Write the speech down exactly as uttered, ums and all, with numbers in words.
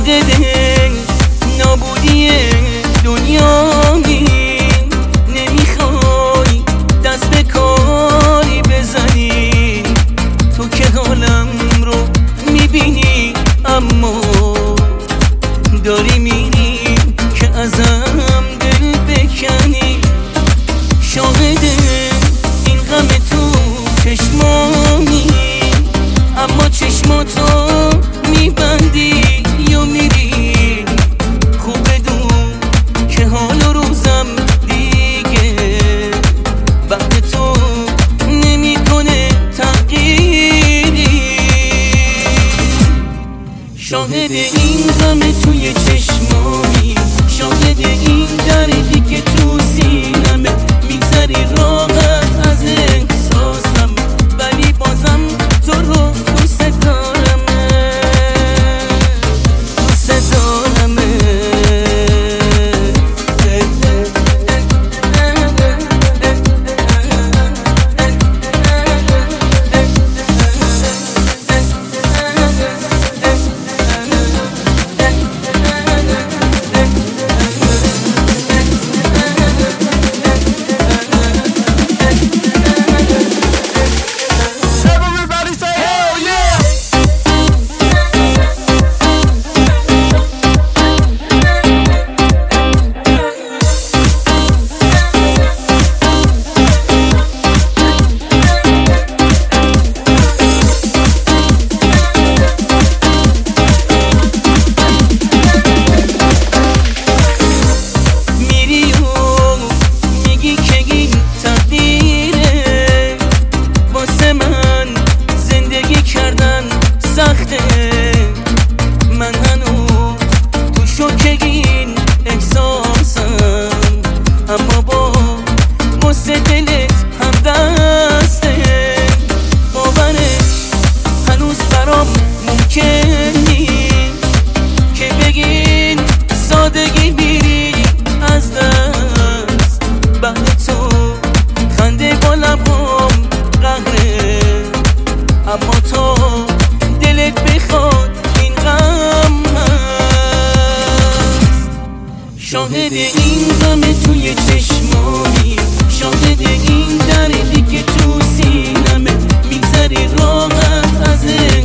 شاهد نابودی دنیایی، نمیخوای دست به کاری بزنی. تو که حالم رو میبینی اما داری میری که ازم دل بکنی. شاهد این غم تو چشمانی، اما چشماتو میبندی یا میری. خوب بدون که حال و روزم دیگه بعد تو نمیکنه تغییری. شاهد این غم توی چشمانی، شاهد این دردی که تو سینمه. میگذری راحت از احساسم ولی بازم تو رو دوست دارم، دوست دارم. من هنوز تو شوک این احساسم، اما با واسه دلت هم دسته. باورش هنوز برام ممکن نیست که بگین سادگی میری از دست. بعد تو خنده با لبام قهره، اما تو دلت بخواد این غم هست. شاهد این غم توی چشمانی، شاهد این دردی که تو سینمه. میگذری راحت از